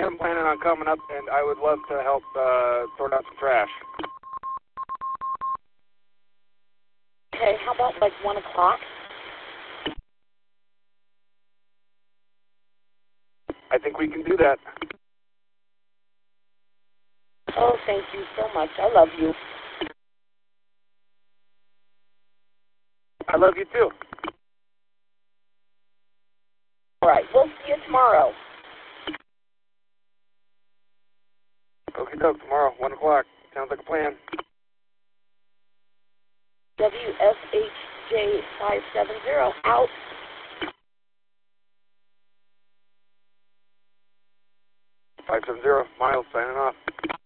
am planning on coming up, and I would love to help sort out some trash. Okay, how about like 1 o'clock? I think we can do that. Oh, thank you so much. I love you. I love you too. All right, we'll see you tomorrow. Okay, doke. Tomorrow, 1 o'clock. Sounds like a plan. WSHJ570 out. 570, Miles signing off.